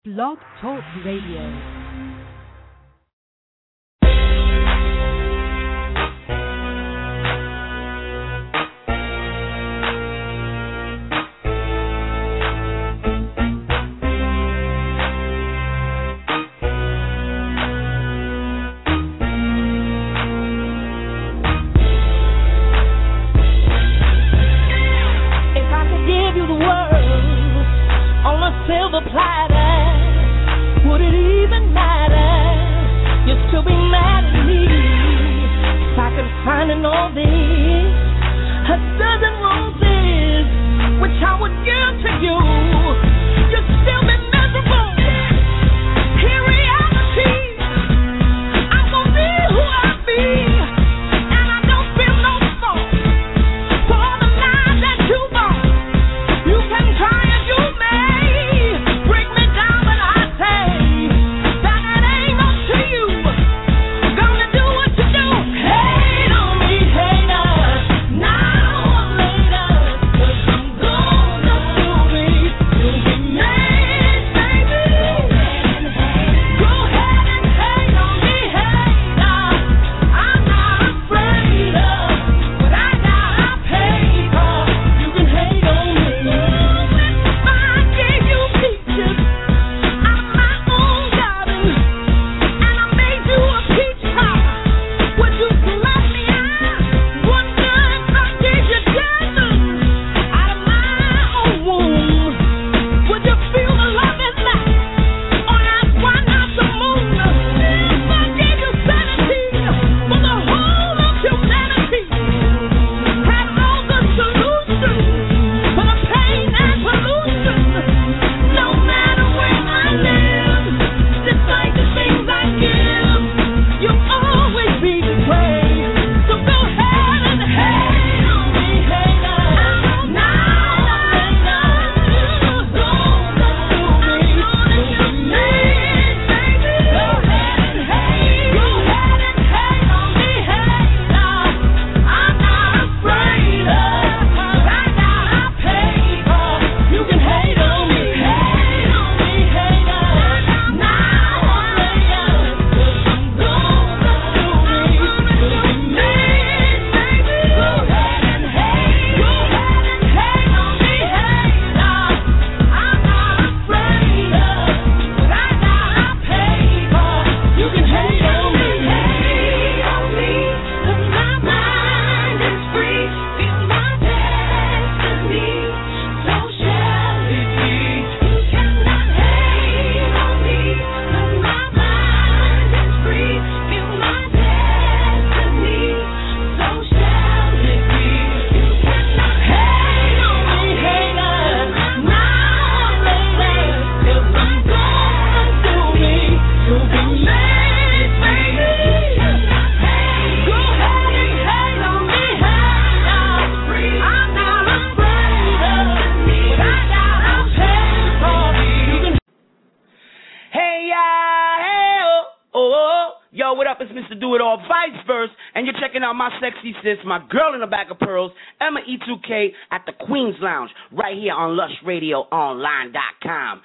Blog Talk Radio. Silver platter, would it even matter? You'd still be mad at me if I could find in all this a dozen roses, which I would give to you. You'd still be miserable. In reality, I'm gonna be who I be, and I don't feel no fault for all the lies that you bought. You can try as you may. My sexy sis, my girl in the bag of pearls, Emma E2K at the Queen's Lounge, right here on LushRadioOnline.com.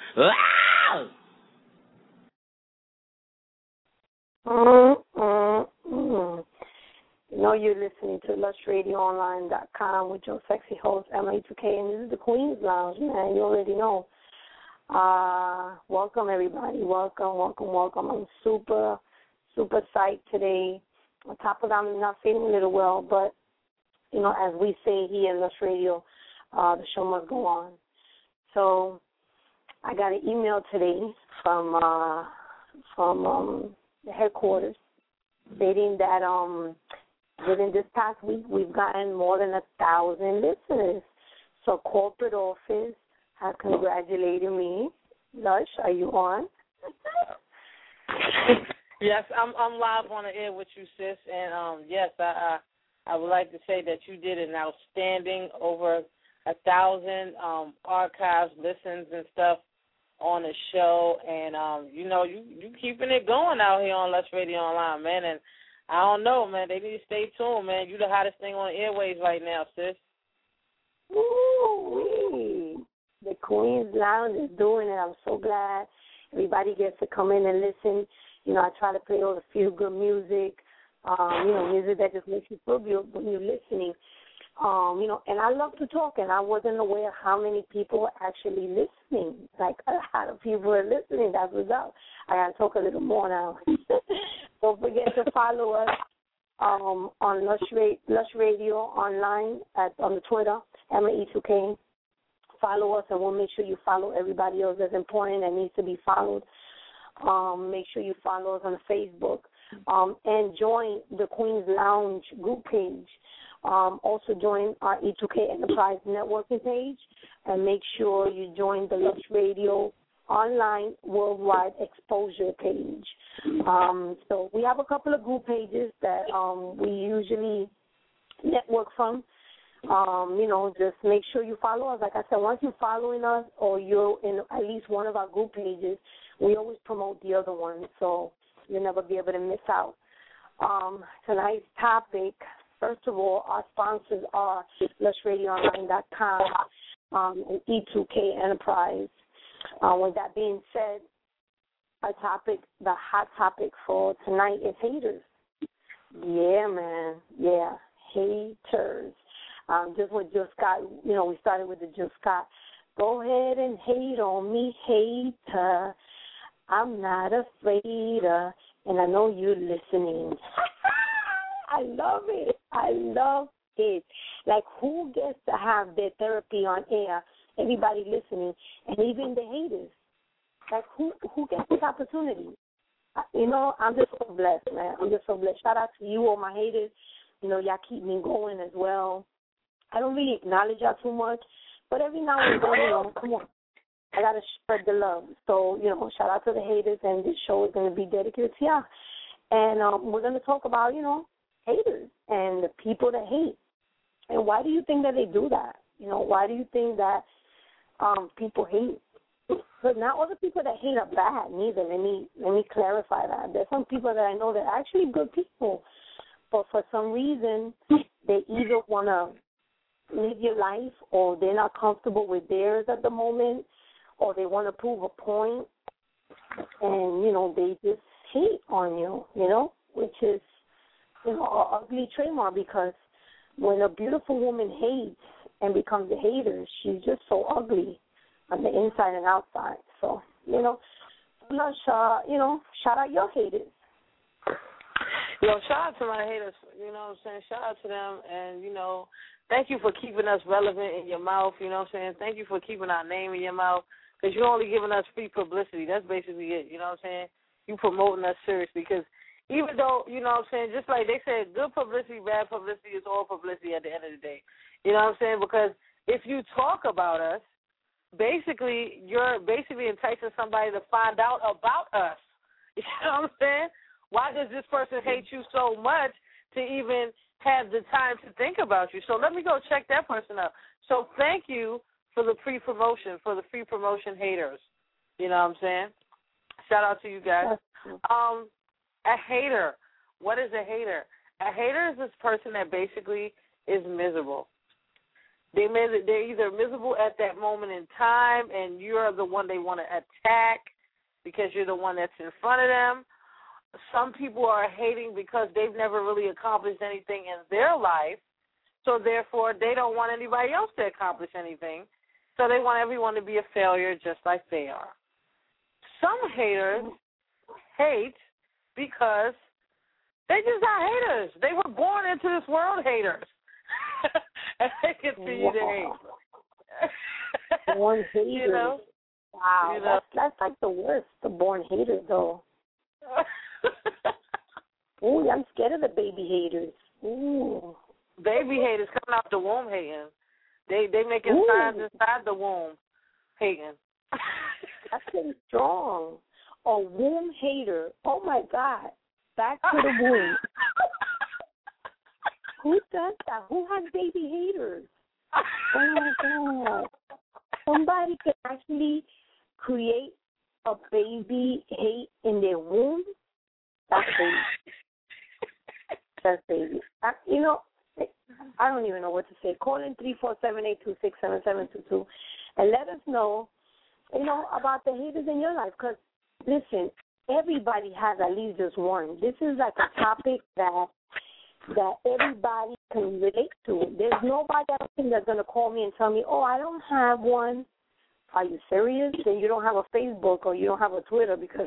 You know you're listening to LushRadioOnline.com with your sexy host, Emma E2K, and this is the Queen's Lounge, man. You already know. Welcome, everybody. Welcome. I'm super psyched today. On top of that, I'm not feeling a little well, but, you know, as we say here in Lush Radio, the show must go on. So I got an email today from the headquarters stating that within this past week we've gotten more than 1,000 listeners. So corporate office has congratulated me. Lush, are you on? Yes, I'm live on the air with you, sis, and yes, I would like to say that you did an outstanding over 1,000 archives, listens, and stuff on the show, and you know you keeping it going out here on Lush Radio Online, man, and I don't know, man. They need to stay tuned, man. You the hottest thing on the airwaves right now, sis. Ooh, the Queen's Lounge is doing it. I'm so glad. Everybody gets to come in and listen. You know, I try to play all the feel-good music, you know, music that just makes you feel good when you're listening. You know, and I love to talk, and I wasn't aware how many people were actually listening. Like, a lot of people are listening. That's what's up. I got to talk a little more now. Don't forget to follow us on Lush Radio online on the Twitter, Emma E2K. Follow us, and we'll make sure you follow everybody else that's important that needs to be followed. Make sure you follow us on Facebook, and join the Queen's Lounge group page. Also join our E2K Enterprise networking page, and make sure you join the Lush Radio online worldwide exposure page. So we have a couple of group pages that we usually network from. You know, just make sure you follow us. Like I said, once you're following us or you're in at least one of our group pages, we always promote the other one, so you'll never be able to miss out. Tonight's topic, first of all, our sponsors are LushRadioOnline.com and E2K Enterprise. With that being said, our topic, the hot topic for tonight is haters. Yeah, man. Yeah, haters. Just what Jill Scott, you know, we started with the Jill Scott. Go ahead and hate on me, hater. I'm not afraid, and I know you're listening. I love it. I love it. Like, who gets to have their therapy on air? Everybody listening, and even the haters. Like, who gets this opportunity? You know, I'm just so blessed, man. I'm just so blessed. Shout out to you, all my haters. You know, y'all keep me going as well. I don't really acknowledge y'all too much, but every now and then, you know, come on. I got to spread the love. So, you know, shout out to the haters, and this show is going to be dedicated to y'all. And we're going to talk about, you know, haters and the people that hate. And why do you think that they do that? You know, why do you think that people hate? Because not all the people that hate are bad, neither. Let me clarify that. There's some people that I know that are actually good people, but for some reason they either want to live your life, or they're not comfortable with theirs at the moment, or they want to prove a point, and, you know, they just hate on you, you know, which is, you know, an ugly trademark, because when a beautiful woman hates and becomes a hater, she's just so ugly on the inside and outside. So, you know, Lush, you know, shout out your haters. Yo, shout out to my haters, you know what I'm saying? Shout out to them, and, you know, thank you for keeping us relevant in your mouth, you know what I'm saying? Thank you for keeping our name in your mouth, because you're only giving us free publicity. That's basically it, you know what I'm saying? You promoting us seriously, because even though, you know what I'm saying, just like they said, good publicity, bad publicity is all publicity at the end of the day. You know what I'm saying? Because if you talk about us, basically, you're basically enticing somebody to find out about us. You know what I'm saying? Why does this person hate you so much to even have the time to think about you? So let me go check that person out. So thank you for the free promotion, haters. You know what I'm saying? Shout out to you guys. A hater. What is a hater? A hater is this person that basically is miserable. They're either miserable at that moment in time, and you're the one they want to attack because you're the one that's in front of them. Some people are hating because they've never really accomplished anything in their life, so therefore they don't want anybody else to accomplish anything, so they want everyone to be a failure just like they are. Some haters hate because they just are haters. They were born into this world haters. And they continue to hate. Born haters. You know? Wow, you know? That's like the worst, the born haters, though. Ooh, I'm scared of the baby haters. Ooh. Baby haters coming out the womb hating. They making signs inside the womb hating. That's pretty strong. A womb hater. Oh, my God. Back to the womb. Who does that? Who has baby haters? Oh, my God. Somebody could actually create a baby hate in their womb? That's baby. That's baby. You know, I don't even know what to say. Call in 347-826-7722 and let us know, you know, about the haters in your life. Because listen, everybody has at least just one. This is like a topic that everybody can relate to. There's nobody I don't think that's going to call me and tell me, oh, I don't have one. Are you serious? Then you don't have a Facebook or you don't have a Twitter, because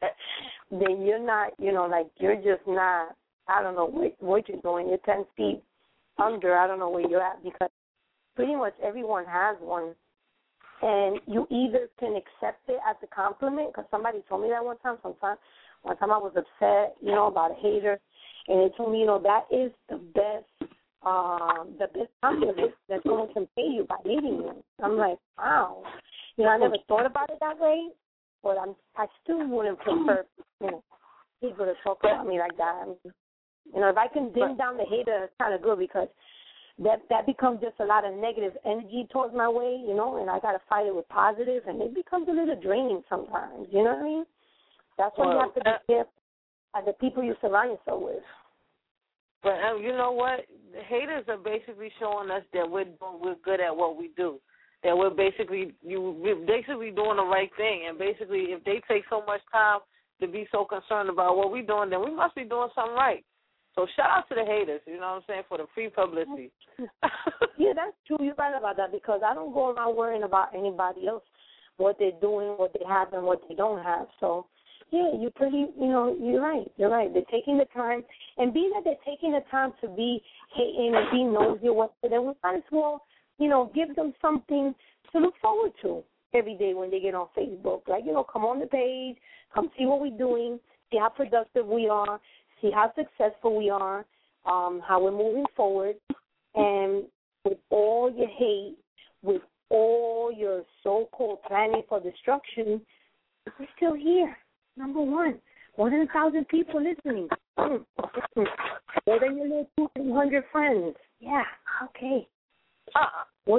then you're not, like you're just not, I don't know what you're doing. You're 10 feet under, I don't know where you're at, because pretty much everyone has one. And you either can accept it as a compliment, because somebody told me that one time. One time I was upset, about a hater, and they told me, that is the best compliment that someone can pay you by hating you. I'm like, wow. I never thought about it that way, but I still wouldn't prefer, people to talk about me like that. If I can dim down the hater, it's kind of good, because that becomes just a lot of negative energy towards my way, and I got to fight it with positive, and it becomes a little draining sometimes, you know what I mean? That's why you have to be careful of the people you surround yourself with. But you know what? The haters are basically showing us that we're good at what we do, that we're basically doing the right thing, and basically if they take so much time to be so concerned about what we're doing, then we must be doing something right. So shout out to the haters, you know what I'm saying, for the free publicity. Yeah, that's true. You're right about that, because I don't go around worrying about anybody else, what they're doing, what they have, and what they don't have. So, yeah, you're pretty, you're right. You're right. They're taking the time. And being that they're taking the time to be hating and be nosy or whatever, then we might as well, give them something to look forward to every day when they get on Facebook. Like, come on the page, come see what we're doing, see how productive we are, see how successful we are, how we're moving forward. And with all your hate, with all your so-called planning for destruction, we're still here. Number one, more than 1,000 people listening. More than your little 200 friends. Yeah, okay. Well,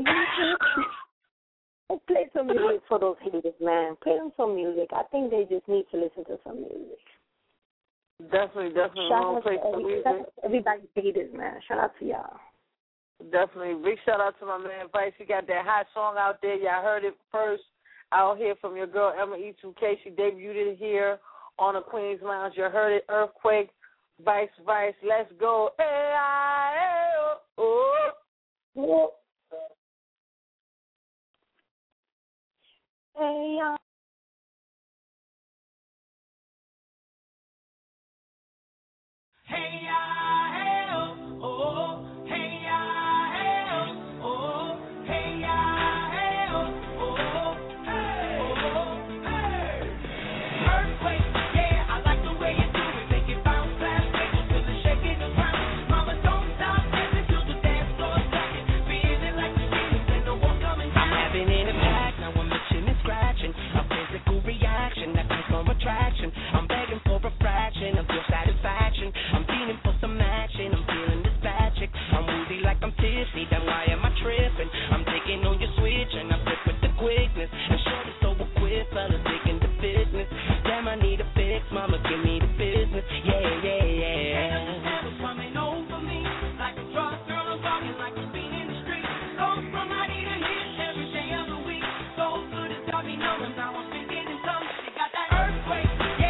let's play some music for those haters, man. Play them some music. I think they just need to listen to some music. Definitely. Shout out to everybody haters, man. Shout out to y'all. Definitely. Big shout out to my man Vice. He got that hot song out there. Y'all heard it first out here from your girl Emma E2K. She debuted it here on the Queen's Lounge. You heard it. Earthquake, Vice. Let's go. Hey, I'm begging for a fraction of your satisfaction. I'm feeling for some action. I'm feeling this magic. I'm woozy like I'm tipsy. Then why am I tripping? I'm taking on your switch and I flip with the quickness. And shorty so equipped, fellas taking the business. Damn, I need a fix, mama, give me the business. Yeah. Never coming over me like a drug girl. I'm talking like a beat in the street. So somebody to hit every day of the week. So good as got me numbers. Now I'm thinking in tongues. They got that earthquake.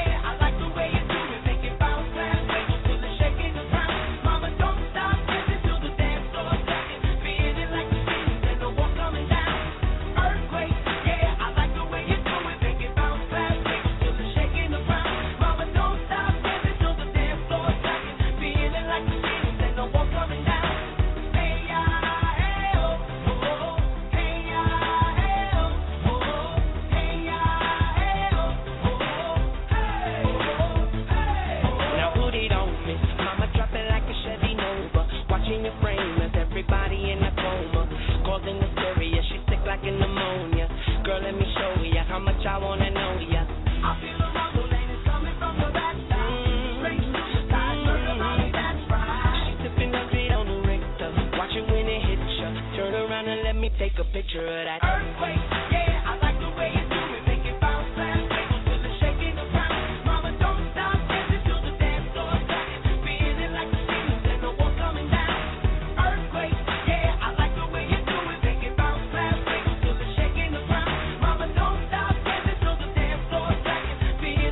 I wanna know ya. I feel a rumble and it's coming from the backside. Straight to the side, that's right. She tipping a beat on the Richter. Watch it when it hits ya. Turn around and let me take a picture of that earthquake. Yeah, I like the way you do it. Make it bounce fast, wiggle till the shaking around. Mama, don't stop dancing till the dance floor cracking. Feeling like the seasons and the war coming down. Earthquake, yeah, I like the way you do it. Make it bounce fast, wiggle till the shaking around. Mama, don't stop. Feel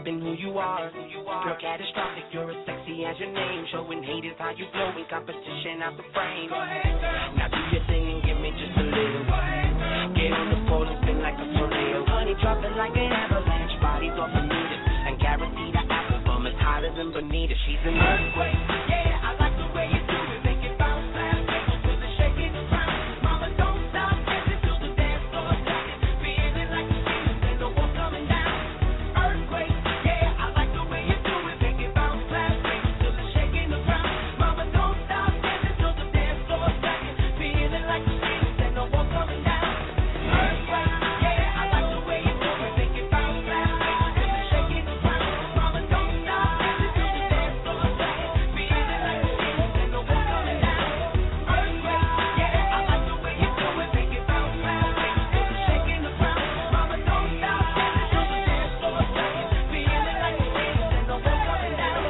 been who you are. Girl, catastrophic, you're as sexy as your name. Showing haters how you flow in competition out the frame. Go ahead, girl. Now do your thing and give me just a little. Go ahead, girl. Get on the pole and spin like a tornado. Honey, drop it like an avalanche. Bodies off the meters. And guarantee the apple bum is hotter than Bonita. She's an earthquake. Yeah, I like the way you do it. Make it bounce fast. Feel the shaking around. Mama, don't stop. Dancing till the dance floor jacking. Feeling like the feelings and the war coming down. Earthquake. Yeah, I like the way you do it. Make it bounce fast. Feel the shaking around. Mama, don't stop. Dancing till the dance floor jacking. Feeling like the feelings and the war coming down. Earthquake. Yeah, I like the way you do it. Make it bounce fast. Feel the shaking around. Mama, don't stop. Dancing till the dance floor jacking. Feeling like the feelings and the war coming down. Earthquake. Yeah, I like the way you do it. Make it bounce fast. Feel the shaking around. Mama, don't stop. Dancing till the dance floor jacking. Feeling like the feelings and the war coming down.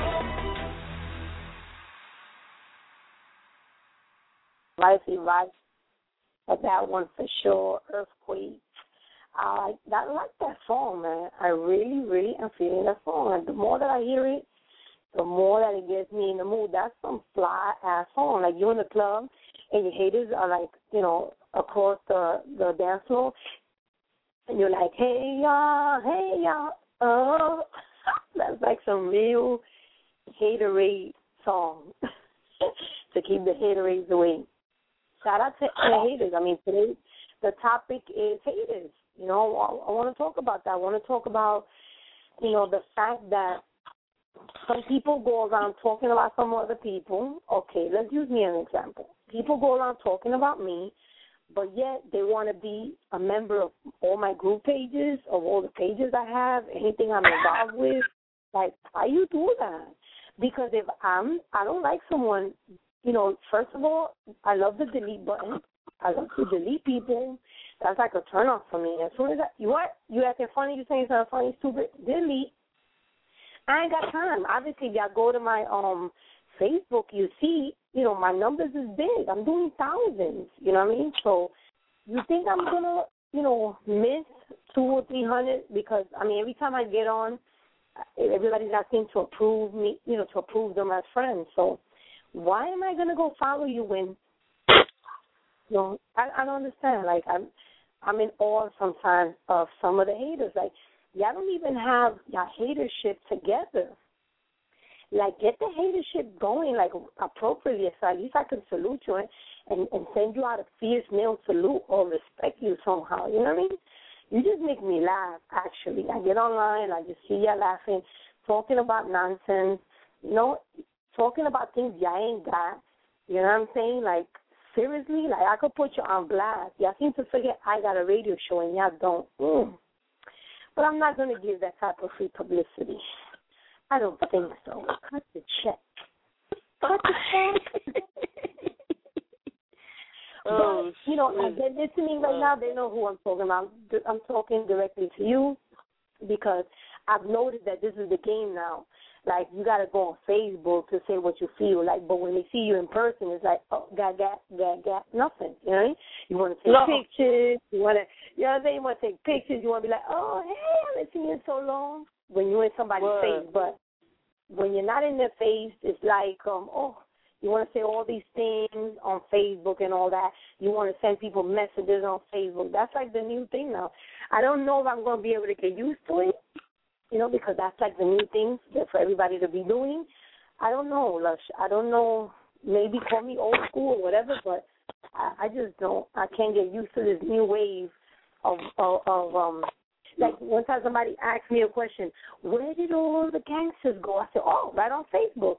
Lifey Life, but that one for sure, Earthquake. I like that song, man. I really, really am feeling that song. And the more that I hear it, the more that it gets me in the mood. That's some fly-ass song. Like, you're in the club, and your haters are, like, across the dance floor, and you're like, hey, y'all, oh. That's like some real haterade song to keep the haterades away. Shout out to the haters. I mean, today the topic is haters. I want to talk about that. I want to talk about, the fact that some people go around talking about some other people. Okay, let's use me as an example. People go around talking about me, but yet they want to be a member of all my group pages, of all the pages I have, anything I'm involved with. Like, how you do that? Because if I don't like someone, first of all, I love the delete button. I love to delete people. That's like a turn off for me. As soon as you acting funny, you saying something funny, stupid, delete. I ain't got time. Obviously, if y'all go to my Facebook, you see, my numbers is big. I'm doing thousands. You know what I mean? So you think I'm gonna, miss 200 or 300? Because every time I get on, everybody's asking to approve me, to approve them as friends. So why am I gonna go follow you when? I don't understand. Like, I'm in awe sometimes of some of the haters. Like, y'all don't even have y'all hatership together. Like, get the hatership going, like, appropriately, so at least I can salute you and send you out a fierce male salute or respect you somehow. You know what I mean? You just make me laugh, actually. I get online, I just see y'all laughing, talking about nonsense, talking about things y'all ain't got. You know what I'm saying? Like, seriously, like, I could put you on blast. Y'all seem to forget I got a radio show and y'all don't. But I'm not going to give that type of free publicity. I don't think so. Cut the check. Cut the check. But, as they're listening right now, they know who I'm talking about. I'm talking directly to you because I've noticed that this is the game now. Like, you got to go on Facebook to say what you feel like, but when they see you in person, it's like, oh, got, nothing, you know what I mean? You want to take pictures, you want to take pictures, you want to be like, oh, hey, I haven't seen you in so long, when you're in somebody's face, but when you're not in their face, it's like, you want to say all these things on Facebook and all that, you want to send people messages on Facebook, that's like the new thing now. I don't know if I'm going to be able to get used to it, because that's like the new thing for everybody to be doing. I don't know, Lush. I don't know. Maybe call me old school or whatever, but I just don't. I can't get used to this new wave of like one time somebody asked me a question, where did all the gangsters go? I said, oh, right on Facebook.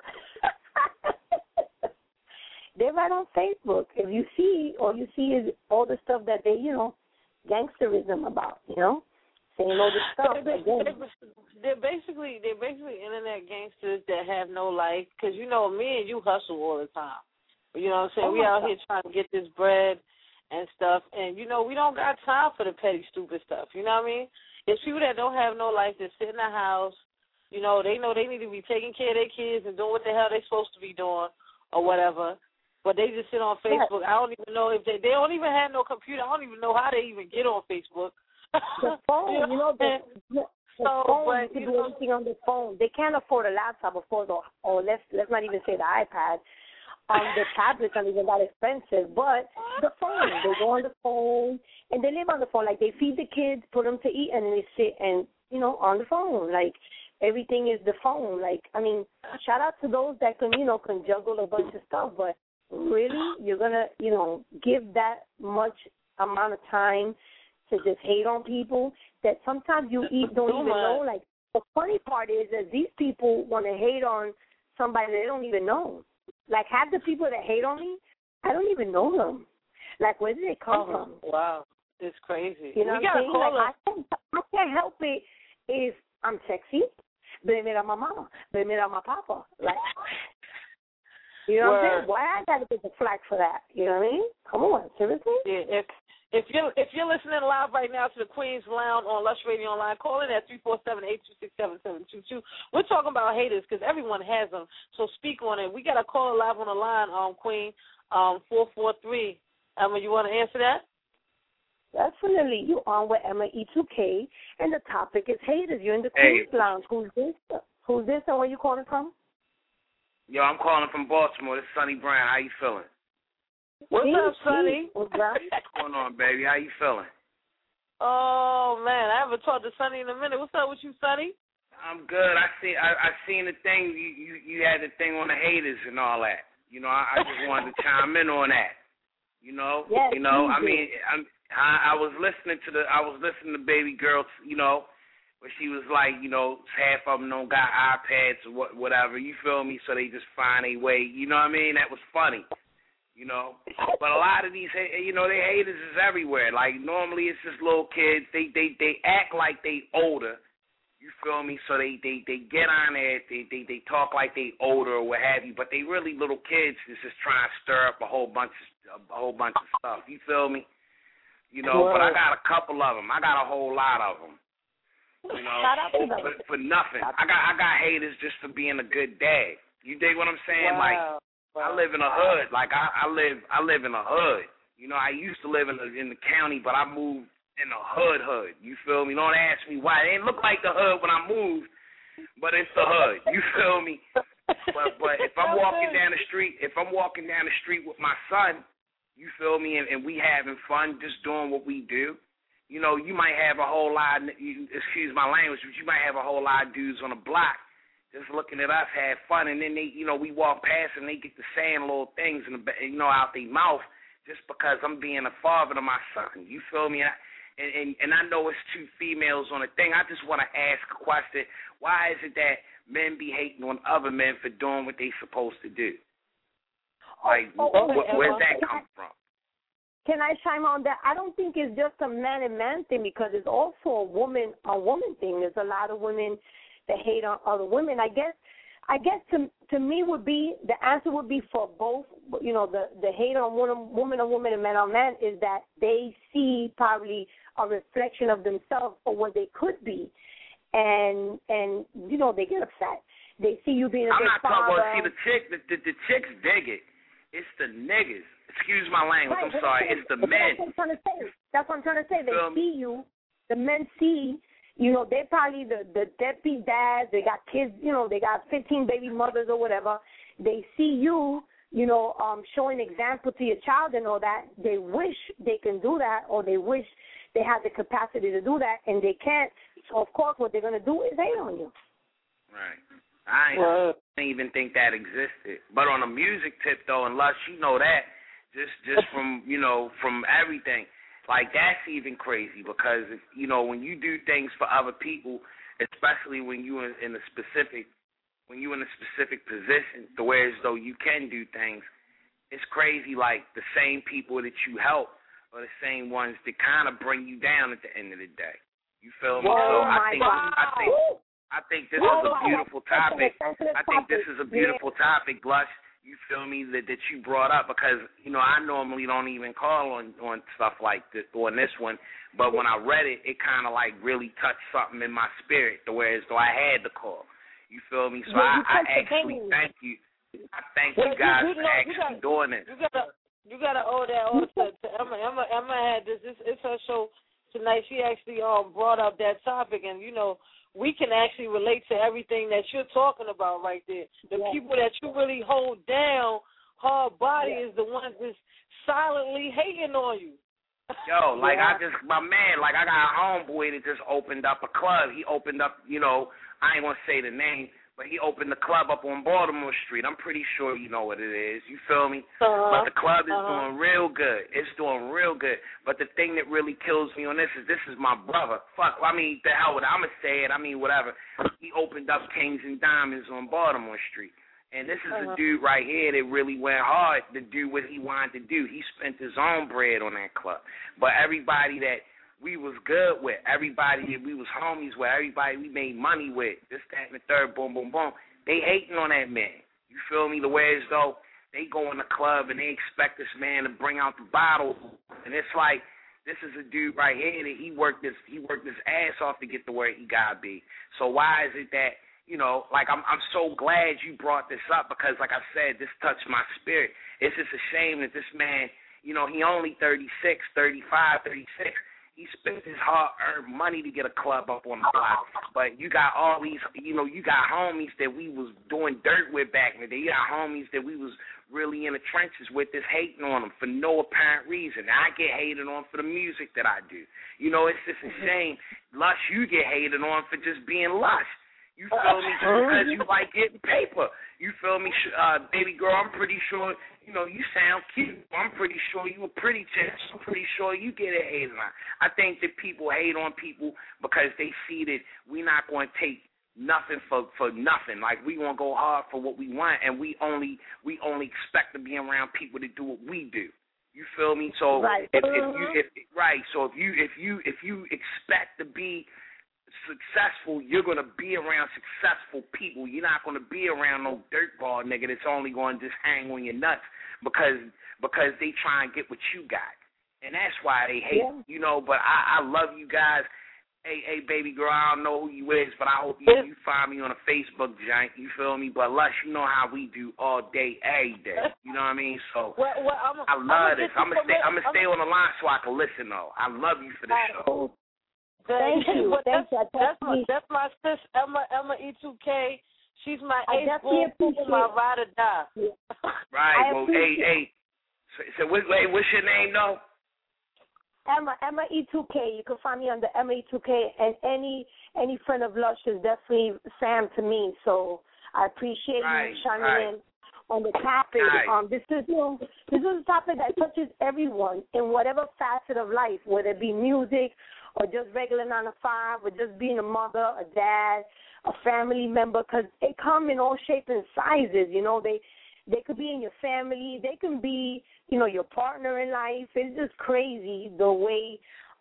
They're right on Facebook. If you see, all you see is all the stuff that they, gangsterism about, saying all this stuff. They're basically internet gangsters that have no life. Because, me and you hustle all the time. You know what I'm saying? We out here trying to get this bread and stuff. And, we don't got time for the petty, stupid stuff. You know what I mean? It's people that don't have no life that sit in the house. They know they need to be taking care of their kids and doing what the hell they're supposed to be doing or whatever. But they just sit on Facebook. I don't even know if they don't even have no computer. I don't even know how they even get on Facebook. The phone, The phone, you can do everything on the phone. They can't afford a laptop, or let's not even say the iPad. The tablets aren't even that expensive, but the phone. They go on the phone and they live on the phone. Like, they feed the kids, put them to eat, and then they sit and on the phone. Like, everything is the phone. Like, I mean, shout out to those that can juggle a bunch of stuff, but really, you're gonna give that much amount of time to just hate on people that sometimes you don't even know. Like, the funny part is that these people want to hate on somebody they don't even know. Like, half the people that hate on me, I don't even know them. Like, where did they come from? Wow, it's crazy. You know what I'm saying? Like, I can't help it if I'm sexy. Blame it on my mama. Blame it on my papa. Like, you know what I'm saying? Why I gotta get the flack for that? You know what I mean? Come on, seriously? Yeah, if you're listening live right now to the Queen's Lounge on Lush Radio Online, call in at 347-826-7722. We're talking about haters because everyone has them, so speak on it. We got a caller live on the line, Queen, 443. Emma, you want to answer that? Definitely. You're on with Emma E2K, and the topic is haters. You're in the Queen's Lounge. Who's this? And where you calling from? Yo, I'm calling from Baltimore. This is Sonny Brown. How you feeling? What's up, Sonny? What's up? What's going on, baby? How you feeling? Oh, man, I haven't talked to Sonny in a minute. What's up with you, Sonny? I'm good. I seen the thing. You had the thing on the haters and all that. I just wanted to chime in on that. Yes, I mean, I was listening to Baby Girl, where she was like, half of them don't got iPads or whatever. You feel me? So they just find a way. You know what I mean? That was funny. But a lot of these, they haters is everywhere. Like, normally it's just little kids. They act like they older. You feel me? So they get on there. They talk like they older or what have you. But they really little kids that's just trying to stir up a whole bunch of stuff. You feel me? But I got a couple of them. I got a whole lot of them. For nothing. I got haters just for being a good dad. You dig what I'm saying? Wow. I live in a hood. Like, I live in a hood. I used to live in the county, but I moved in a hood. You feel me? Don't ask me why. It didn't look like the hood when I moved, but it's the hood. You feel me? But if I'm walking down the street, with my son, you feel me, and we having fun, just doing what we do, you might have a whole lot, excuse my language, but you might have a whole lot of dudes on the block just looking at us, have fun, and then they, we walk past and they get to saying little things out their mouth just because I'm being a father to my son. You feel me? And I know it's two females on the thing. I just want to ask a question. Why is it that men be hating on other men for doing what they supposed to do? Like, where's that come from? Can I chime on that? I don't think it's just a man and man thing because it's also a woman thing. There's a lot of women that hate on other women. I guess to me would be the answer would be for both. The hate on woman on woman and man on man is that they see probably a reflection of themselves or what they could be, and they get upset. They see you being a good father. I'm not talking about the chicks dig it. It's the niggas. Excuse my language. Right, I'm sorry. It's the men. That's what I'm trying to say. They see you. The men see. They're probably the deadbeat dads. They got kids. They got 15 baby mothers or whatever. They see you. Showing example to your child and all that. They wish they can do that, or they wish they had the capacity to do that, and they can't. So of course, what they're gonna do is hate on you. Right. I didn't even think that existed. But on a music tip, though, and Lush, that just from from everything, like that's even crazy because when you do things for other people, especially when you in a specific position, to where as though you can do things, it's crazy. Like the same people that you help are the same ones that kind of bring you down at the end of the day. You feel me? Oh, so I think this is a beautiful topic. I think this is a beautiful topic, Blush. You feel me, that you brought up because, I normally don't even call on stuff like this, on this one. But when I read it, it kind of like really touched something in my spirit, whereas though I had to call. You feel me? So I actually thank you. I thank you guys for actually doing it. You gotta owe that to Emma. Emma had this. It's her show tonight. She actually brought up that topic, and we can actually relate to everything that you're talking about right there. The people that you really hold down hard body is the ones that's silently hating on you. Yo, like my man, like I got a homeboy that just opened up a club. He opened up, you know, I ain't gonna say the name, but he opened the club up on Baltimore Street. I'm pretty sure you know what it is. You feel me? But the club is doing real good. It's doing real good. But the thing that really kills me on this is my brother. Fuck, I mean, the hell with it. I'm going to say it. I mean, whatever. He opened up Kings and Diamonds on Baltimore Street. And this is a dude right here that really went hard to do what he wanted to do. He spent his own bread on that club. But everybody that we was good with, everybody that we was homies with, everybody we made money with, this, that, and the third, boom, boom, boom, they hating on that man. You feel me? The way as though they go in the club and they expect this man to bring out the bottles. And it's like, this is a dude right here that he worked his ass off to get to where he got to be. So why is it that, you know, like I'm so glad you brought this up because, like I said, this touched my spirit. It's just a shame that this man, you know, he only 36, 35, 36. He spent his hard-earned money to get a club up on the block. But you got all these, you know, you got homies that we was doing dirt with back in the day. You got homies that we was really in the trenches with this hating on them for no apparent reason. I get hated on for the music that I do. You know, it's just a shame. Lush, you get hated on for just being Lush. You feel me? Just because you like getting paper. You feel me? Baby girl, I'm pretty sure, you know, you sound cute. I'm pretty sure you a pretty chick. I'm pretty sure you get a hate on. I think that people hate on people because they see that we not going to take nothing for nothing. Like, we going to go hard for what we want, and we only expect to be around people that do what we do. You feel me? So if you expect to be successful, you're going to be around successful people. You're not going to be around no dirtball nigga that's only going to just hang on your nuts because they try and get what you got. And that's why they hate, you know, but I love you guys. Hey, baby girl, I don't know who you is, but I hope you find me on a Facebook joint, you feel me? But Lush, you know how we do all day, every day. You know what I mean? So I love this. I'm gonna stay on the line so I can listen, though. I love you for this show. Thank you. That's my sis, Emma E2K. She's my ace boo, my ride or die. Right. Well, hey. So what's your name, though? Emma E2K. You can find me under Emma E2K, and any friend of Lush is definitely Sam to me. So I appreciate you shining in on the topic. This is a topic that touches everyone in whatever facet of life, whether it be music or just regular 9 to 5, or just being a mother, a dad, a family member, because they come in all shapes and sizes. You know, they could be in your family. They can be, you know, your partner in life. It's just crazy the way,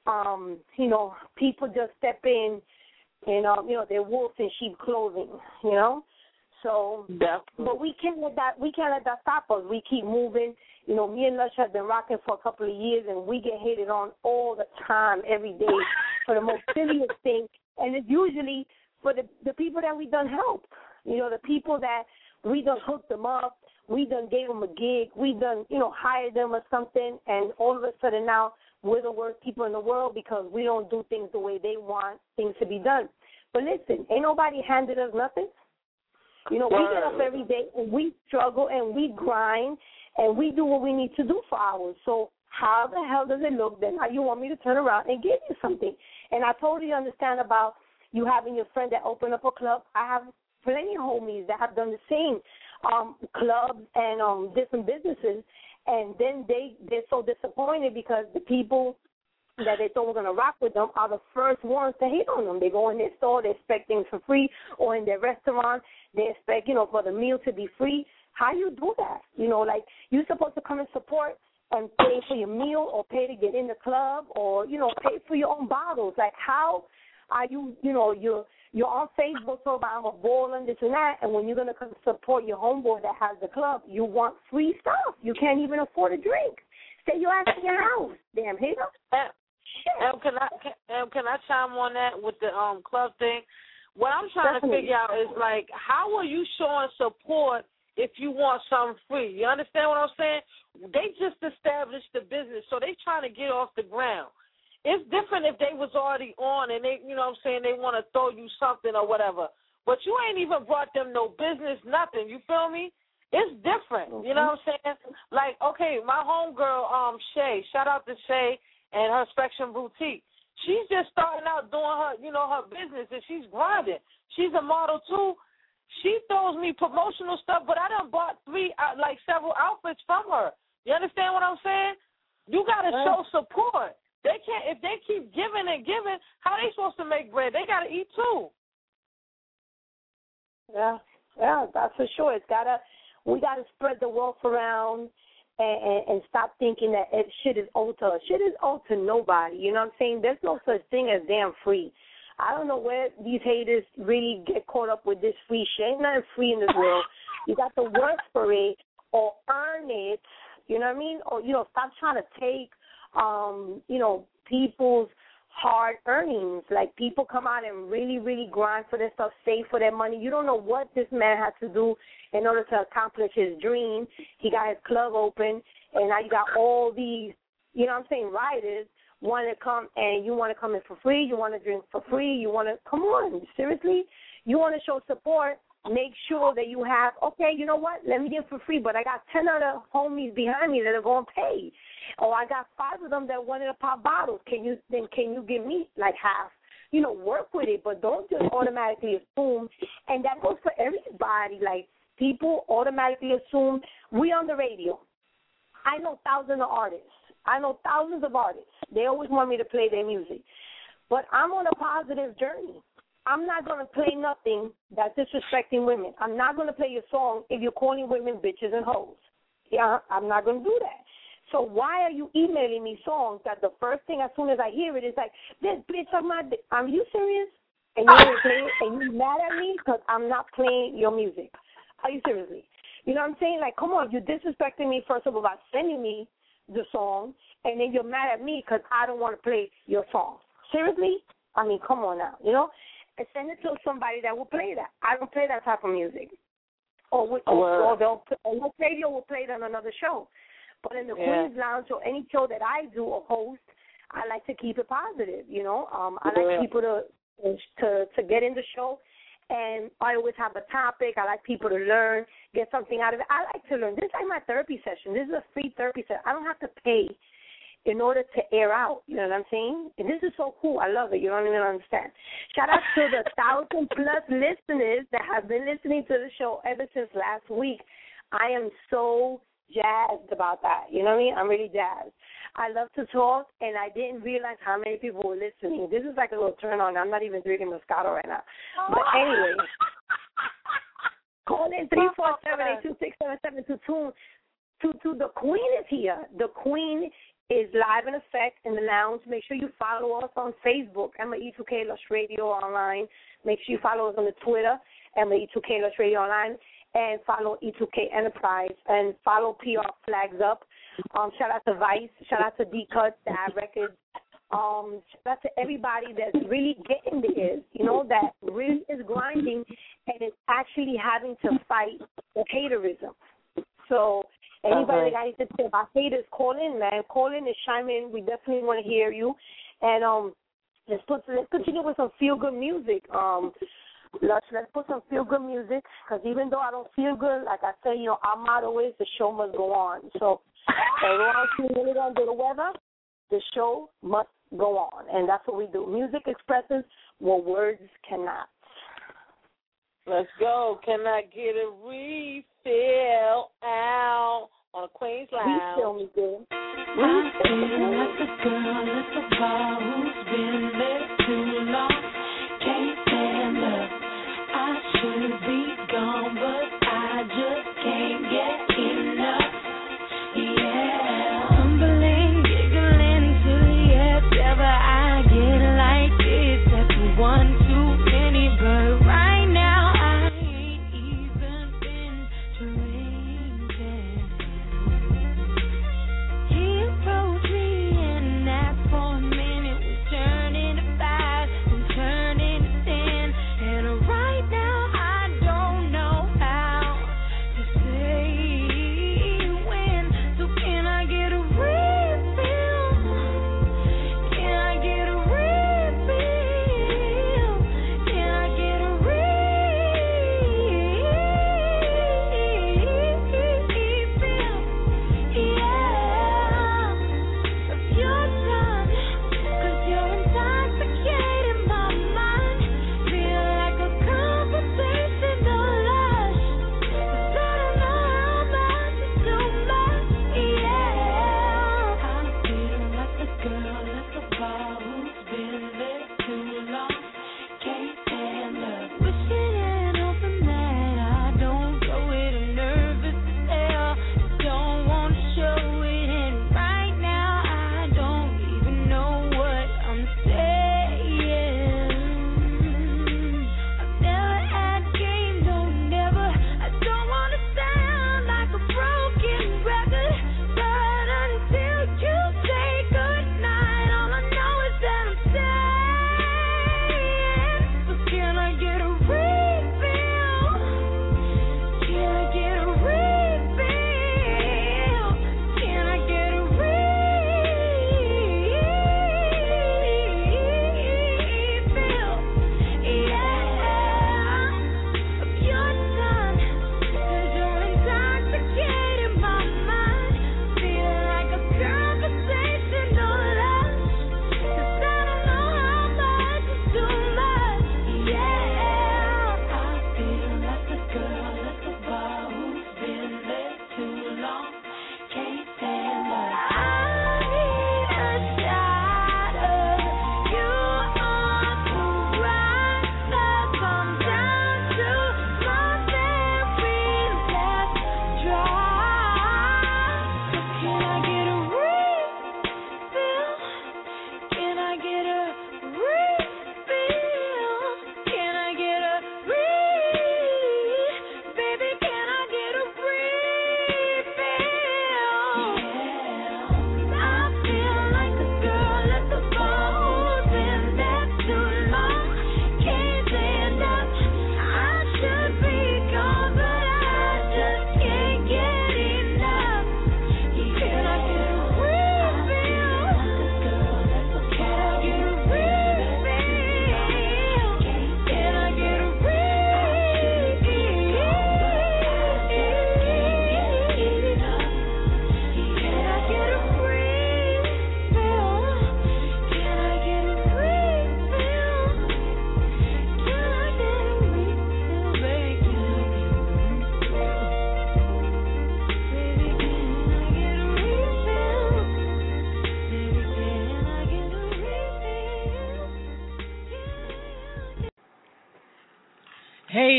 you know, people just step in and, you know, they're wolves in sheep clothing, you know. So, but we can't let that stop us. We keep moving. You know, me and Lush have been rocking for a couple of years, and we get hated on all the time, every day, for the most silliest thing. And it's usually for the people that we done helped. You know, the people that we done hooked them up, we done gave them a gig, we done, you know, hired them or something, and all of a sudden now we're the worst people in the world because we don't do things the way they want things to be done. But listen, ain't nobody handed us nothing. You know, we get up every day and we struggle and we grind and we do what we need to do for hours. So how the hell does it look then? How you want me to turn around and give you something? And I totally understand about you having your friend that opened up a club. I have plenty of homies that have done the same clubs and different businesses, and then they're so disappointed because the people that they thought were going to rock with them are the first ones to hate on them. They go in their store, they expect things for free, or in their restaurant, they expect, you know, for the meal to be free. How you do that? You know, like, you're supposed to come and support and pay for your meal or pay to get in the club or, you know, pay for your own bottles. Like, how are you, you know, you're on Facebook talking about a ball and this and that, and when you're going to come support your homeboy that has the club, you want free stuff. You can't even afford a drink. Stay your ass in your house. Damn hater. Can I chime on that with the club thing? What I'm trying to figure out is, like, how are you showing support if you want something free? You understand what I'm saying? They just established the business, so they trying to get off the ground. it's different if they was already on and they, you know what I'm saying, they want to throw you something or whatever. But you ain't even brought them no business, nothing. You feel me? It's different. You know what I'm saying? Like, okay, my homegirl, Shay, shout out to Shay and her Spectrum Boutique. She's just starting out doing her, you know, her business, and she's grinding. She's a model, too. She throws me promotional stuff, but I done bought several outfits from her. You understand what I'm saying? You got to show support. They can't, if they keep giving and giving, how they supposed to make bread? They got to eat, too. Yeah, that's for sure. We gotta spread the wealth around and stop thinking that shit is owed to us. Shit is owed to nobody. You know what I'm saying? There's no such thing as damn free. I don't know where these haters really get caught up with this free shit. Ain't nothing free in this world. You got to work for it or earn it. You know what I mean? Or stop trying to take people's hard earnings. Like, people come out and really, really grind for their stuff, save for their money. You don't know what this man had to do in order to accomplish his dream. He got his club open, and now you got all these, you know what I'm saying, riders want to come, and you want to come in for free, you want to drink for free, you want to, come on, seriously? You want to show support, make sure that you have, okay, you know what, let me get for free, but I got 10 other homies behind me that are going to pay. Or I got 5 of them that wanted to pop bottles. Can you give me like half? Work with it, but don't just automatically assume. And that goes for everybody. Like, people automatically assume we on the radio. I know thousands of artists. They always want me to play their music. But I'm on a positive journey. I'm not going to play nothing that's disrespecting women. I'm not going to play your song if you're calling women bitches and hoes. Yeah, I'm not going to do that. So why are you emailing me songs that the first thing as soon as I hear it is like, this bitch on my dick? Are you serious? And you ain't playing it, and you mad at me because I'm not playing your music? Are you seriously? You know what I'm saying? Like, come on, you're disrespecting me first of all by sending me the song, and then you're mad at me because I don't want to play your song. Seriously? I mean, come on now, And send it to somebody that will play that. I don't play that type of music. Or radio will play it on another show. But in the Queen's Lounge or any show that I do or host, I like to keep it positive, I like people to get in the show, and I always have a topic. I like people to learn, get something out of it. I like to learn. This is like my therapy session. This is a free therapy session. I don't have to pay in order to air out. You know what I'm saying? And this is so cool. I love it. You don't even understand. Shout out to the 1,000+ listeners that have been listening to the show ever since last week. I am so jazzed about that. You know what I mean? I'm really jazzed. I love to talk, and I didn't realize how many people were listening. This is like a little turn on. I'm not even drinking Moscato right now. But anyway, call in 347-826-7722. The Queen is here. The Queen is live in effect in the lounge. Make sure you follow us on Facebook, Emma E2K Lush Radio Online. Make sure you follow us on the Twitter, Emma E2K Lush Radio Online. And follow E2K Enterprise, and follow PR Flags Up. Shout out to Vice. Shout out to D-Cut, Dad Records. Shout out to everybody that's really getting there, that really is grinding and is actually having to fight the haterism. So anybody that got anything to say about haters, call in, man. Call in and chime in. We definitely want to hear you. And let's continue with some feel-good music. Let's put some feel-good music, because even though I don't feel good, like I say, our motto is the show must go on. So everyone tuning in under the weather, the show must go on, and that's what we do. Music expresses what words cannot. Let's go. Can I get a refill out on Queen's Lounge? Refill me, girl. I feel like a girl at the bar who's been there too long. Can't stand up. I should be gone, but I just can't get enough. Yeah, humbling, giggling to the edge. Ever I get like this, that's one too many. But right now I ain't even been drinking. He approached me and asked for a minute. We turned into 5 and turned into 10. And right now I don't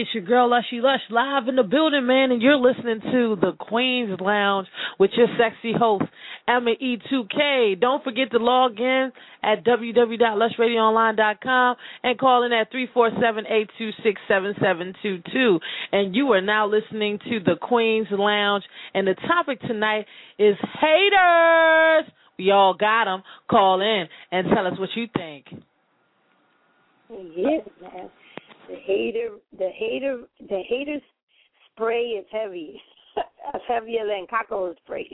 It's your girl Lushy Lush live in the building, man, and you're listening to the Queen's Lounge with your sexy host, Emma E2K. Don't forget to log in at www.lushradioonline.com and call in at 347-826-7722. And you are now listening to the Queen's Lounge, and the topic tonight is haters. We all got them. Call in and tell us what you think. Yes, man. The hater spray is heavy. It's heavier than cockroach spray.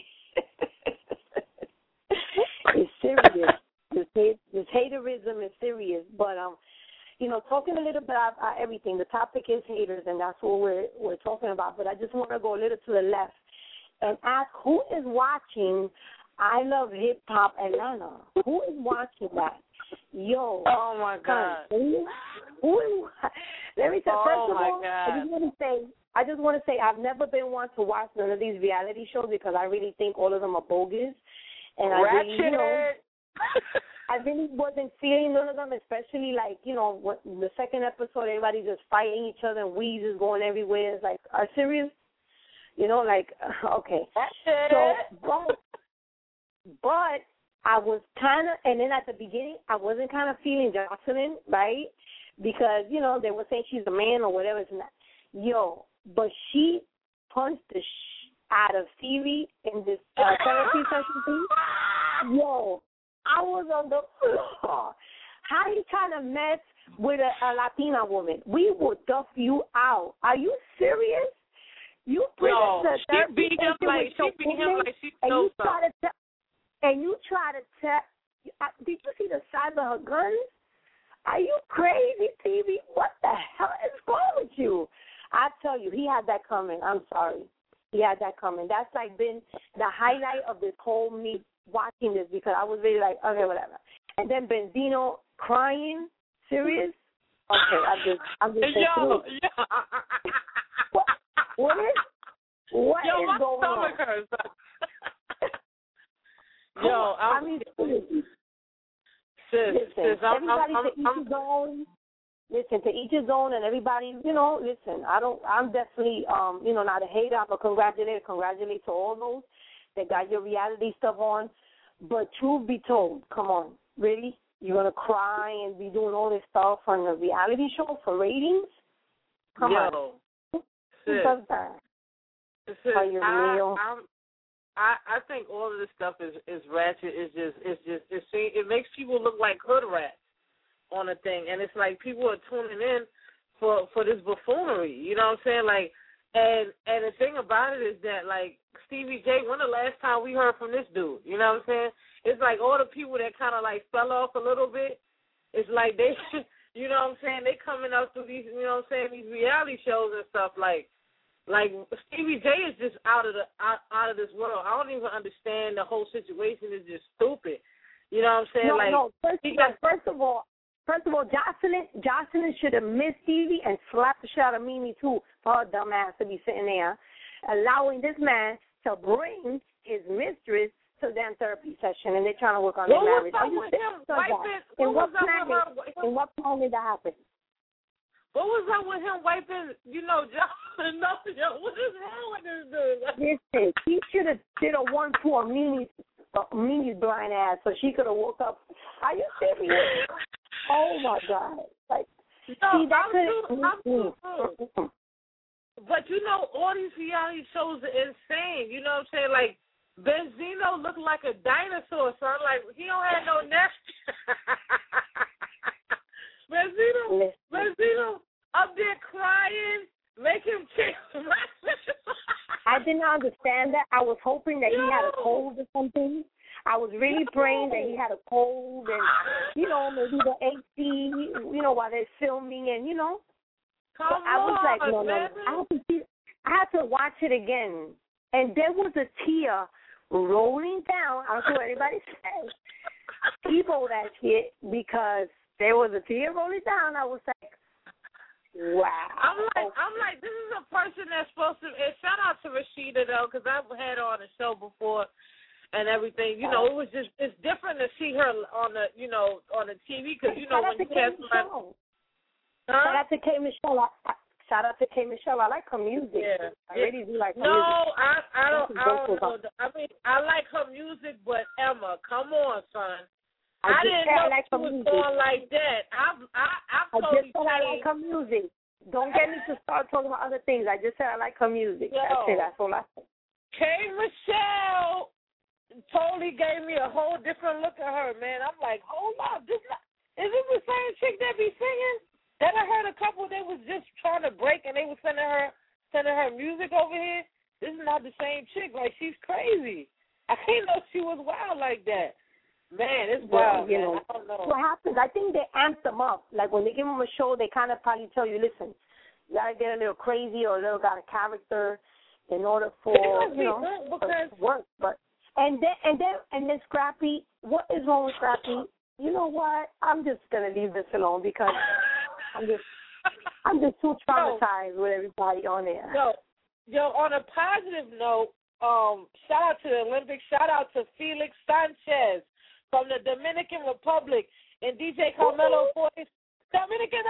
It's serious. This haterism is serious. But talking a little bit about everything. The topic is haters, and that's what we're talking about. But I just want to go a little to the left and ask who is watching I Love Hip Hop Atlanta. Who is watching that? Yo. Oh, my God. Let me say, first of all, God. I just want to say I've never been one to watch none of these reality shows because I really think all of them are bogus. And I really wasn't feeling none of them, especially what the second episode, everybody just fighting each other and Weez is going everywhere. It's like, are you serious? Okay. So, but I was kind of, and then at the beginning, I wasn't kind of feeling Jocelyn, right? Because, they were saying she's a man or whatever. It's not. But she punched the out of Stevie in this therapy session thing. I was on the floor. How you trying to mess with a Latina woman? We will duff you out. Are you serious? You put she beat him like she knows something. And you try to tell, did you see the size of her guns? Are you crazy, TV? What the hell is wrong with you? I tell you, he had that coming. I'm sorry. He had that coming. That's been the highlight of this whole me watching this because I was really like, okay, whatever. And then Benzino crying. Serious? Okay, I'm just Yo. What is my going on? stomach hurts. Everybody to each his own. Listen, to each his own, and everybody, listen. I'm definitely, not a hater. I'm a congratulate to all those that got your reality stuff on. But truth be told, come on, really, you're gonna cry and be doing all this stuff on a reality show for ratings? Come on. Who does that? I think all of this stuff is ratchet. It makes people look like hood rats on a thing, and it's like people are tuning in for this buffoonery. You know what I'm saying? Like, and the thing about it is that Stevie J, when the last time we heard from this dude? You know what I'm saying? It's like all the people that kind of fell off a little bit. It's like they, you know what I'm saying? They coming up through these, you know what I'm saying? These reality shows and stuff like Stevie J is just out of this world. I don't even understand the whole situation. Is just stupid. You know what I'm saying? First of all, Jocelyn should have missed Stevie and slapped the shit out of Mimi too for her dumb ass to be sitting there, allowing this man to bring his mistress to their therapy session, and they're trying to work on their marriage. In what plan did that happen? What was up with him wiping, Jocelyn? What is wrong with this dude? Listen, he should have did a 1-2 on Mimi's blind ass so she could have woke up. Are you serious? Oh, my God. I'm too But, all these reality shows are insane. You know what I'm saying? Benzino looked like a dinosaur, son. He don't have no nest. Benzino up there crying, make him kick. I did not understand that. I was hoping that he had a cold or something. I was really praying that he had a cold and, maybe the AC, while they're filming and, I was like, no. I had to watch it again. And there was a tear rolling down. I don't care what anybody says. People that shit because there was a tear rolling down. I was like, wow. I'm like, this is a person that's supposed to. And shout out to Rashida though, because I've had her on the show before and everything. It was just it's different to see her on the on the TV because when you cast my. Shout out to K. Michelle. shout out to K. Michelle. I like her music. Yeah. I really do like her no, music. I don't know. I mean, I like her music, but Emma, come on, son. I didn't know like she was going like that. I just said I like her music. Don't get me to start talking about other things. I just said I like her music. Yo, That's it. That's all I said. K. Michelle totally gave me a whole different look at her, man. I'm like, hold up, is this the same chick that be singing? Then I heard a couple they was just trying to break and they was sending her music over here. This is not the same chick. Like, she's crazy. I didn't know she was wild like that. Man, it's wild. You know, I don't know. What happens? I think they amp them up. Like when they give them a show, they kind of probably tell you, listen, you gotta get a little crazy or a little got a character in order for to work. But and then Scrappy, what is wrong with Scrappy? You know what? I'm just gonna leave this alone because I'm just too traumatized with everybody on there. Yo, on a positive note, shout out to the Olympics. Shout out to Felix Sanchez from the Dominican Republic and DJ Carmelo voice. Dominican.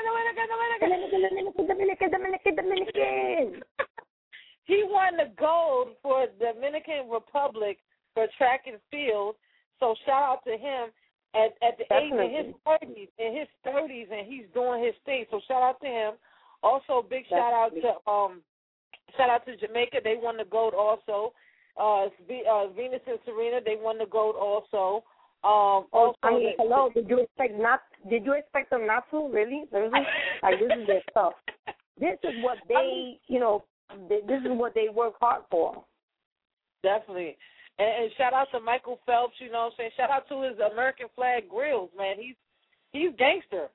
He won the gold for Dominican Republic for track and field. So shout out to him at the age in his 30s, and he's doing his thing. So shout out to him. Also, big shout out to Jamaica. They won the gold also. Venus and Serena, they won the gold also. Hello. Did you expect them not to? Really? Like, this is their stuff. This is what they, this is what they work hard for. Definitely. And shout out to Michael Phelps. You know what I'm saying? Shout out to his American flag grills, man. He's gangster.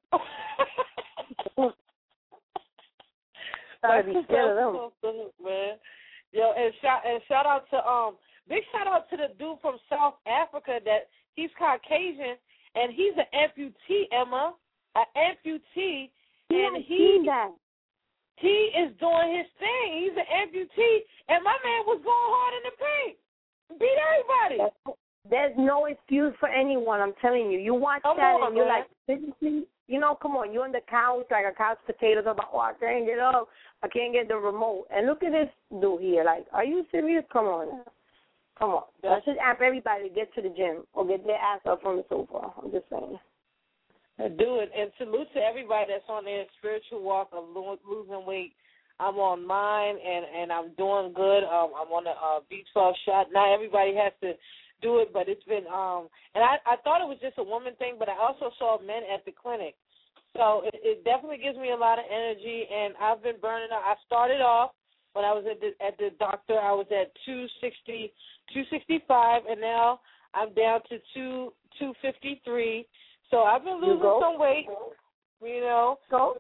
Gotta be scared of them, man. Yo, and shout out to big shout out to the dude from South Africa that he's Caucasian and he's an amputee, Emma, an amputee, and he is doing his thing. He's an amputee, and my man was going hard in the paint, beat everybody. There's no excuse for anyone. I'm telling you. You watch and you're like, physically, come on. You're on the couch like a couch potato. About, I can't get up. I can't get the remote. And look at this dude here. Like, are you serious? Come on now. Come on. Let's just ask everybody to get to the gym or get their ass up from the sofa. I'm just saying. Do it. And salute to everybody that's on their spiritual walk of losing weight. I'm on mine, and I'm doing good. I'm on a B12 shot. Not everybody has to do it, but it's been and I thought it was just a woman thing, but I also saw men at the clinic. So it definitely gives me a lot of energy, and I've been burning up. I started off when I was at the doctor. I was at 260, 265, and now I'm down to 253. So I've been losing some weight, Go.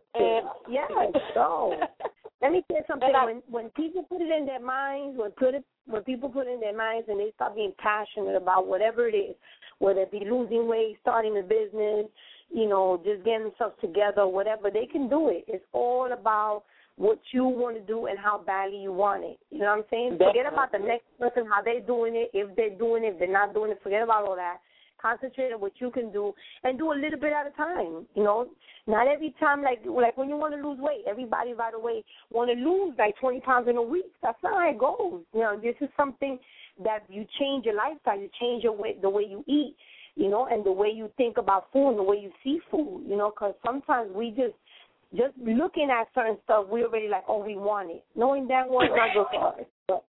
Go. Let me tell you something. When people put it in their minds, when people put it in their minds and they start being passionate about whatever it is, whether it be losing weight, starting a business, just getting themselves together, whatever, they can do it. It's all about what you want to do and how badly you want it. You know what I'm saying? Forget about the next person, how they're doing it, if they're doing it, if they're not doing it. Forget about all that. Concentrate on what you can do and do a little bit at a time. Not every time, like when you want to lose weight, everybody right away want to lose like 20 pounds in a week. That's not how it goes. This is something that you change your lifestyle, you change the way you eat, and the way you think about food and the way you see food, because sometimes we just looking at certain stuff, we already like, oh, we want it, knowing that one's not good for us. But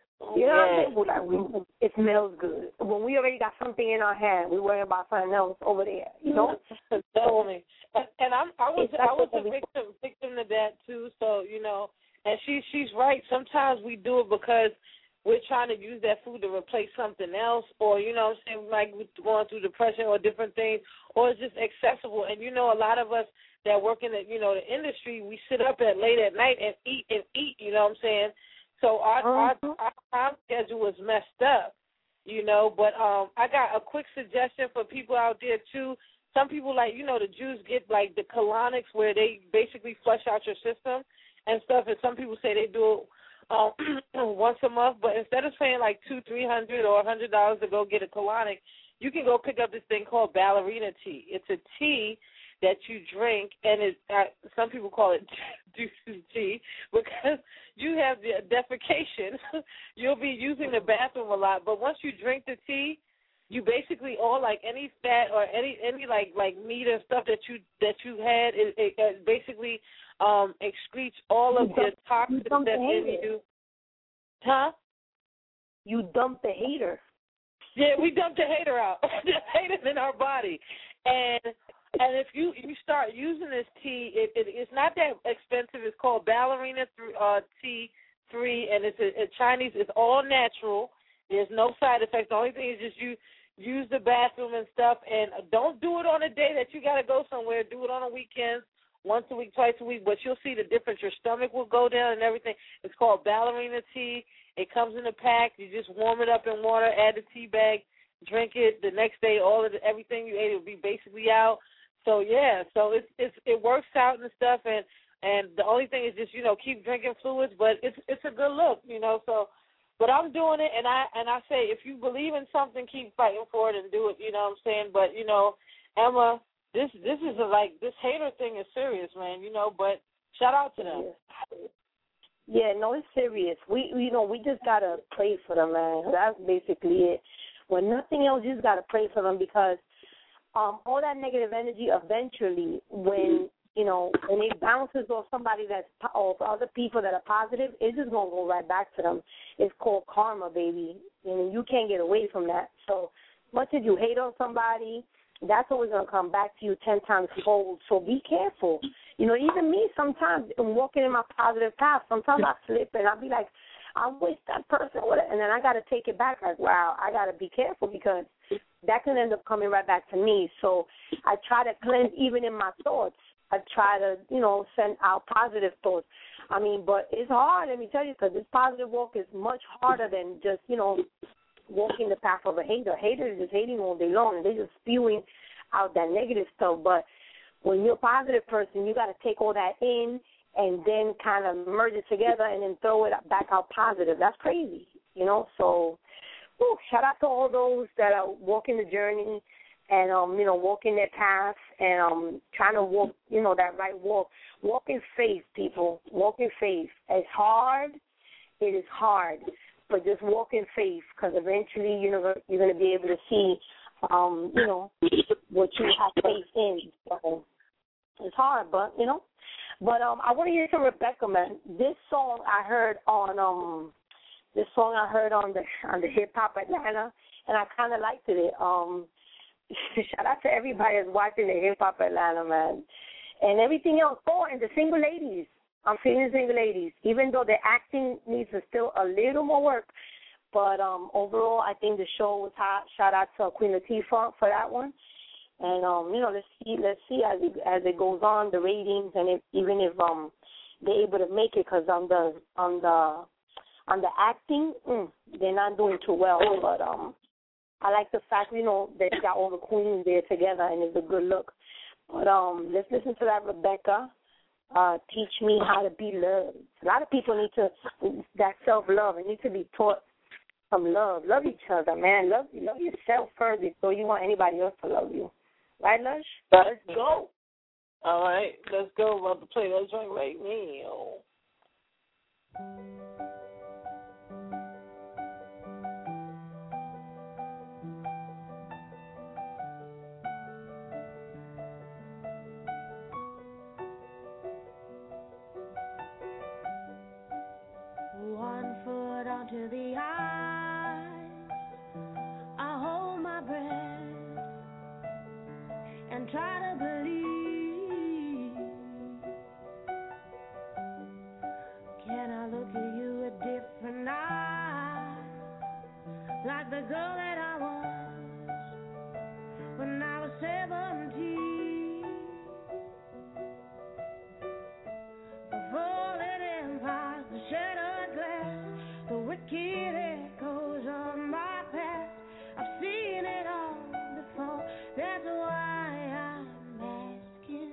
it smells good. When we already got something in our hand, we worry about something else over there. Definitely. And I was a victim to that too. So and she's right. Sometimes we do it because we're trying to use that food to replace something else, or like we're going through depression or different things, or it's just accessible. And a lot of us that work in the the industry, we sit up late at night and eat. You know what I'm saying? So our time schedule was messed up, But I got a quick suggestion for people out there too. Some people the Jews get like the colonics where they basically flush out your system and stuff. And some people say they do it once a month. But instead of paying like $200-$300 or $100 to go get a colonic, you can go pick up this thing called ballerina tea. It's a tea that you drink, and some people call it doo-doo tea, because you have the defecation. You'll be using the bathroom a lot, but once you drink the tea, you basically all like any fat or any like meat and stuff that you had, it basically excretes all of the toxins that's in you. Huh? You dump the hater. Yeah, we dump the hater out. The hater's in our body, and if you start using this tea, it's not that expensive. It's called Ballerina Tea 3, and it's Chinese. It's all natural. There's no side effects. The only thing is just you use the bathroom and stuff, and don't do it on a day that you got to go somewhere. Do it on a weekend, once a week, twice a week, but you'll see the difference. Your stomach will go down and everything. It's called Ballerina Tea. It comes in a pack. You just warm it up in water, add the tea bag, drink it. The next day, everything you ate will be basically out. So yeah, so it works out and stuff, and the only thing is just keep drinking fluids, but it's a good look, So, but I'm doing it, and I say if you believe in something, keep fighting for it and do it. You know what I'm saying? But Emma, this is this hater thing is serious, man. But shout out to them. Yeah, no, it's serious. We just gotta pray for them, man. That's basically it. When nothing else, you just gotta pray for them, because all that negative energy eventually, when it bounces off somebody or other people that are positive, it's just gonna go right back to them. It's called karma, baby, and you can't get away from that. So much as you hate on somebody, that's always gonna come back to you 10 times fold. So be careful. Even me, sometimes I'm walking in my positive path. Sometimes I slip and I'll be like, I wish that person would have, and then I got to take it back. Like, wow, I got to be careful, because that can end up coming right back to me. So I try to cleanse even in my thoughts. I try to, send out positive thoughts. I mean, but it's hard, let me tell you, because this positive walk is much harder than just, walking the path of a hater. Haters is just hating all day long, and they're just spewing out that negative stuff. But when you're a positive person, you got to take all that in and then kind of merge it together and then throw it back out positive. That's crazy, So, shout out to all those that are walking the journey and, walking their path and trying to walk, that right walk. Walk in faith, people. Walk in faith. It's hard. It is hard. But just walk in faith, because eventually, you're going to be able to see, what you have faith in. So it's hard, but, But I want to hear from Rebecca, man. This song I heard on the Hip Hop Atlanta, and I kind of liked it. Shout out to everybody that's watching the Hip Hop Atlanta, man, and everything else. Oh, and the single ladies. I'm feeling single ladies, even though the acting needs still a little more work. But overall, I think the show was hot. Shout out to Queen Latifah for that one. And let's see as it goes on, the ratings, and even if they're able to make it, because on the acting, they're not doing too well. But I like the fact they got all the queens there together, and it's a good look. But let's listen to that, Rebecca. Teach me how to be loved. A lot of people need that self-love, and need to be taught some love. Love each other, man. Love yourself first before you want anybody else to love you. Right, Lush? Let's go. All right, let's go. About to play that joint right now. One foot onto the ice, I hold my breath and try to believe. Can I look at you with different eyes, like the girl that I was when I was 17? Before it empires, the shattered glass, the wicked echoes of my past. I've seen it all before. That's why I'm asking,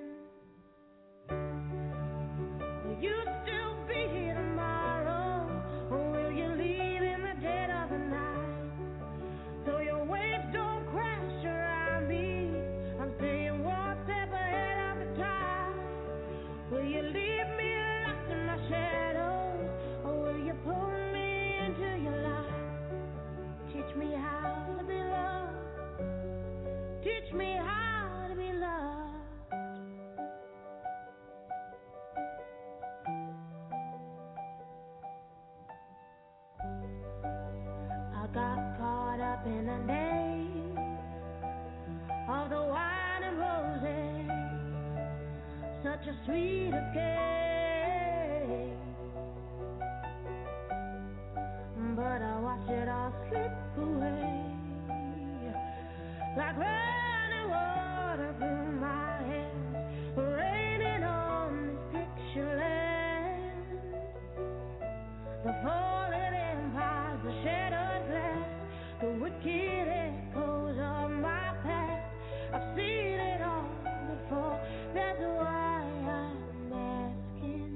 will you still be here tomorrow, or will you leave in the dead of the night? got caught up in the days of the wine and roses, such a sweet escape. But I watched it all slip away like running water through my hands, raining on this picture land. The fallen empires, the shattered glass, the wicked echoes of my past. I've seen it all before, that's why I'm asking.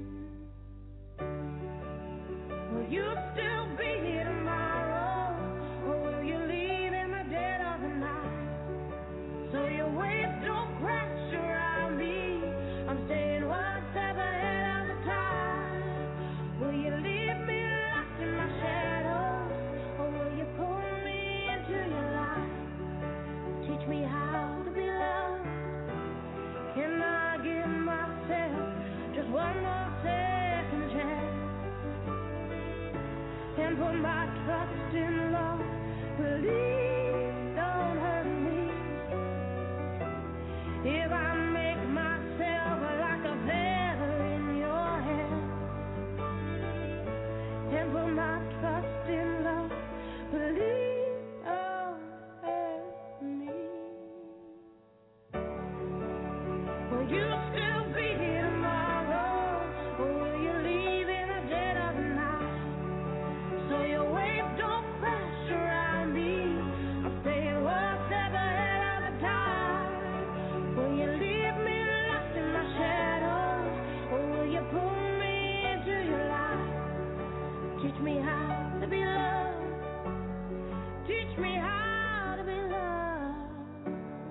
Will you still be here tomorrow, or will you leave in the dead of the night? So your waves don't crash around me, I'm staying one step ahead of the tide. Will you leave me lost in my shadows, or will you pull me into your light? Teach me how to be loved. Can I give myself just one more second chance and put my trust in love? Please don't hurt me. If I make myself like a feather in your hair and put my trust in love, please don't hurt me. Will you still be here tomorrow, or will you leave in the dead of the night? So your waves don't crash around me, I'll stay one step ahead of the tide. Will you leave me lost in my shadows, or will you pull me into your light? Teach me how to be loved. Teach me how to be loved.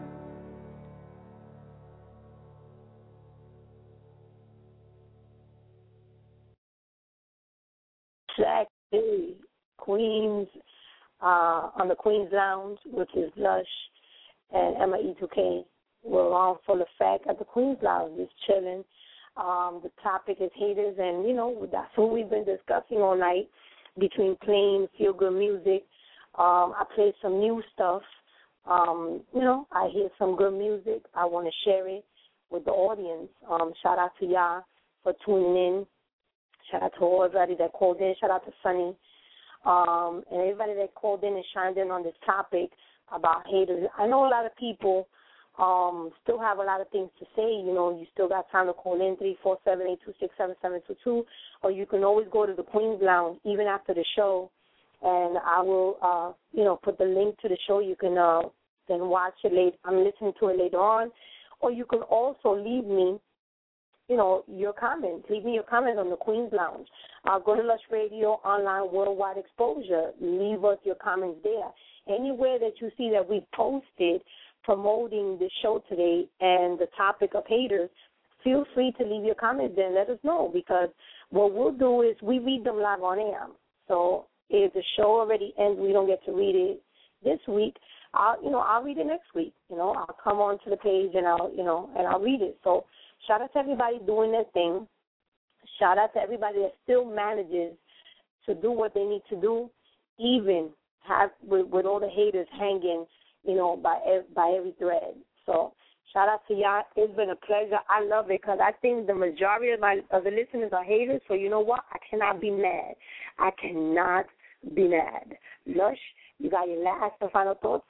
Track 3, Queens, on the Queens Lounge, which is Lush and Emma E2K. We're on full effect at the Queens Lounge, just chilling. The topic is haters, and, you know, that's what we've been discussing all night between playing feel-good music. I played some new stuff. You know, I hear some good music. I want to share it with the audience. Shout out to y'all for tuning in. Shout out to everybody that called in. Shout out to Sunny. And everybody that called in and chimed in on this topic about haters. I know a lot of people still have a lot of things to say. You know, you still got time to call in, 347-826-7722, or you can always go to the Queens Lounge even after the show, and I will, you know, put the link to the show. You can then watch it later. I'm listening to it later on, or you can also leave me, you know, your comments. Leave me your comments on the Queens Lounge. Go to Lush Radio Online Worldwide Exposure. Leave us your comments there. Anywhere that you see that we posted promoting the show today and the topic of haters, feel free to leave your comments there and let us know, because what we'll do is we read them live on air. So if the show already ends, we don't get to read it this week, I'll read it next week. You know, I'll come onto the page and I'll read it. So shout out to everybody doing their thing. Shout out to everybody that still manages to do what they need to do, even with all the haters hanging, you know, by every thread. So shout out to y'all. It's been a pleasure. I love it because I think the majority of the listeners are haters. So you know what? I cannot be mad. I cannot be mad. Lush, you got your last and final thoughts?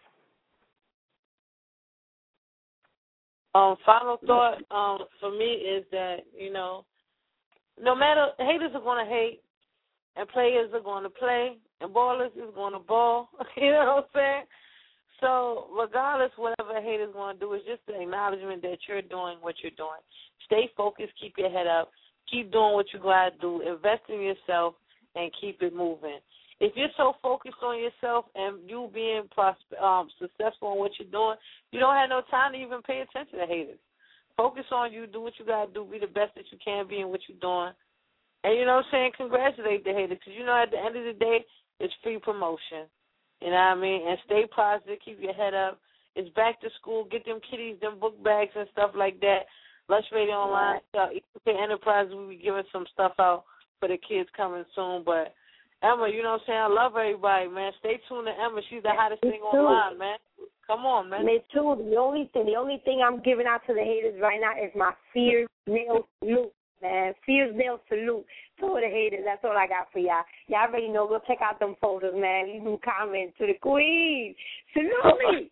Final thought for me is that, you know, no matter, haters are going to hate, and players are going to play, and ballers is going to ball. You know what I'm saying? So regardless, whatever a hater's going to do is just the acknowledgement that you're doing what you're doing. Stay focused, keep your head up, keep doing what you got to do, invest in yourself, and keep it moving. If you're so focused on yourself and you being successful in what you're doing, you don't have no time to even pay attention to haters. Focus on you, do what you got to do, be the best that you can be in what you're doing. And, you know what I'm saying, congratulate the haters, because, you know, at the end of the day, it's free promotion. You know what I mean? And stay positive, keep your head up. It's back to school. Get them kiddies, them book bags and stuff like that. Lush Radio Online, E2K Enterprise, we'll be giving some stuff out for the kids coming soon. But Emma, you know what I'm saying? I love everybody, man. Stay tuned to Emma. She's the hottest thing online, man. Come on, man. Me too. The only thing I'm giving out to the haters right now is my Fierce Nail salute, man. Fierce Nail salute to the haters. That's all I got for y'all. Y'all already know. Go check out them photos, man. Leave them comments to the queen. Salute me.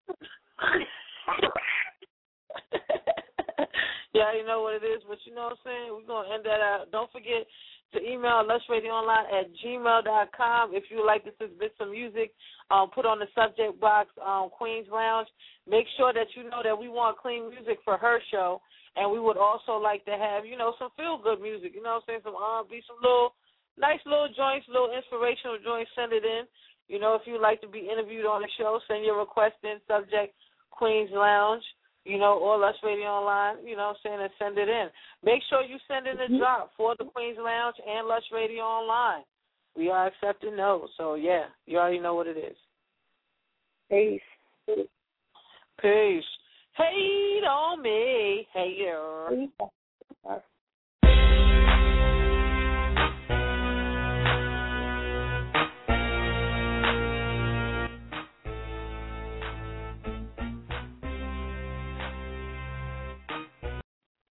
Yeah, you know what it is, but you know what I'm saying? We're going to end that out. Don't forget to email lushradioonline@gmail.com if you would like to submit some music. Put on the subject box, Queen's Lounge. Make sure that you know that we want clean music for her show, and we would also like to have, you know, some feel-good music. You know what I'm saying? Some R&B, some nice little joints, little inspirational joints. Send it in. You know, if you'd like to be interviewed on the show, send your request in, subject Queen's Lounge. You know, or Lush Radio Online, you know what I'm saying, and send it in. Make sure you send in a drop for the Queen's Lounge and Lush Radio Online. We are accepting those. So, yeah, you already know what it is. Peace. Peace. Hate on me. Hater.